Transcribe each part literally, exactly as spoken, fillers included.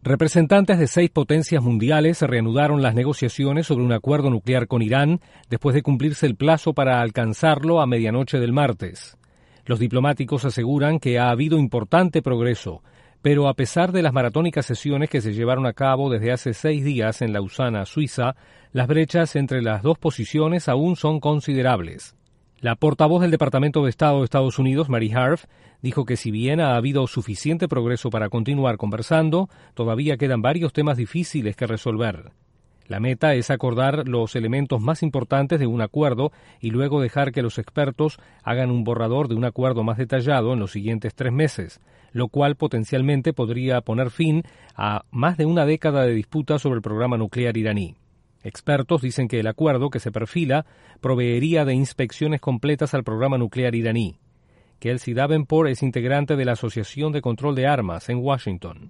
Representantes de seis potencias mundiales reanudaron las negociaciones sobre un acuerdo nuclear con Irán después de cumplirse el plazo para alcanzarlo a medianoche del martes. Los diplomáticos aseguran que ha habido importante progreso, pero a pesar de las maratónicas sesiones que se llevaron a cabo desde hace seis días en Lausana, Suiza, las brechas entre las dos posiciones aún son considerables. La portavoz del Departamento de Estado de Estados Unidos, Mary Harf, dijo que si bien ha habido suficiente progreso para continuar conversando, todavía quedan varios temas difíciles que resolver. La meta es acordar los elementos más importantes de un acuerdo y luego dejar que los expertos hagan un borrador de un acuerdo más detallado en los siguientes tres meses, lo cual potencialmente podría poner fin a más de una década de disputa sobre el programa nuclear iraní. Expertos dicen que el acuerdo que se perfila proveería de inspecciones completas al programa nuclear iraní. Kelsey Davenport es integrante de la Asociación de Control de Armas en Washington.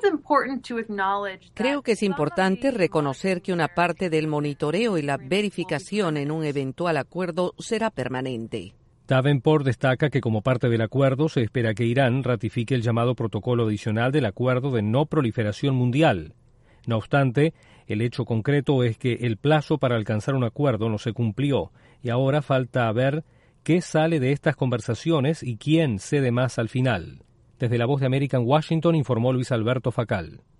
Creo que es importante reconocer que una parte del monitoreo y la verificación en un eventual acuerdo será permanente. Davenport destaca que como parte del acuerdo se espera que Irán ratifique el llamado protocolo adicional del Acuerdo de No Proliferación Mundial. No obstante, el hecho concreto es que el plazo para alcanzar un acuerdo no se cumplió y ahora falta ver qué sale de estas conversaciones y quién cede más al final. Desde La Voz de América en Washington informó Luis Alberto Facal.